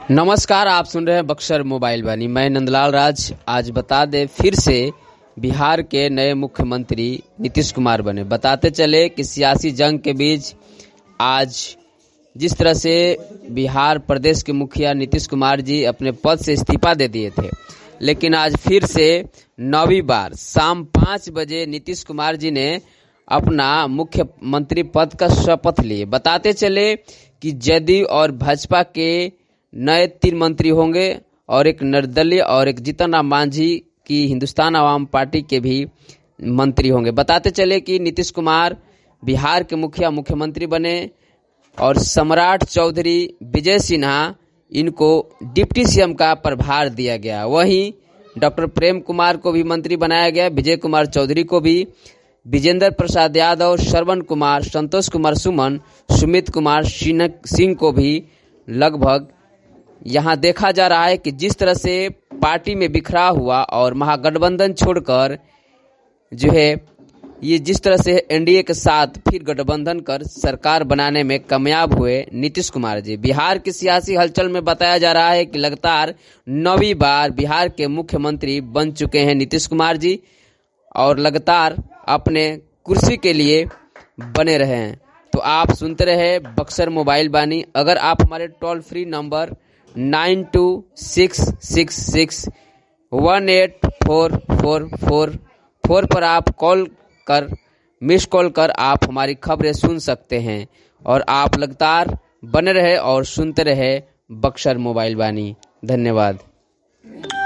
नमस्कार, आप सुन रहे हैं बक्सर मोबाइल वाणी। मैं नंदलाल राज। आज बता दें, फिर से बिहार के नए मुख्यमंत्री नीतीश कुमार बने। बताते चले कि सियासी जंग के बीच आज जिस तरह से बिहार प्रदेश के मुखिया नीतीश कुमार जी अपने पद से इस्तीफा दे दिए थे, लेकिन आज फिर से 9वीं बार शाम 5 बजे नीतीश कुमार जी ने अपना मुख्यमंत्री पद का शपथ लिए। बताते चले कि जदयू और भाजपा के नए 3 मंत्री होंगे और एक निर्दलीय और एक जीतन राम मांझी की हिंदुस्तान आवाम पार्टी के भी मंत्री होंगे। बताते चले कि नीतीश कुमार बिहार के मुख्यमंत्री बने और सम्राट चौधरी विजय सिन्हा इनको डिप्टी सीएम का प्रभार दिया गया। वहीं डॉक्टर प्रेम कुमार को भी मंत्री बनाया गया, विजय कुमार चौधरी को भी, विजेंद्र प्रसाद यादव, श्रवण कुमार, संतोष कुमार सुमन, सुमित कुमार सिंह को भी लगभग यहाँ देखा जा रहा है कि जिस तरह से पार्टी में बिखरा हुआ और महागठबंधन छोड़कर जो है ये जिस तरह से एनडीए के साथ फिर गठबंधन कर सरकार बनाने में कामयाब हुए नीतीश कुमार जी। बिहार की सियासी हलचल में बताया जा रहा है कि लगातार 9वीं बार बिहार के मुख्यमंत्री बन चुके हैं नीतीश कुमार जी और लगातार अपने कुर्सी के लिए बने रहे हैं। तो आप सुनते रहे बक्सर मोबाइल वाणी। अगर आप हमारे टोल फ्री नंबर 9266618444 पर आप मिस कॉल कर आप हमारी खबरें सुन सकते हैं और आप लगातार बने रहे और सुनते रहे बक्सर मोबाइल वाणी। धन्यवाद।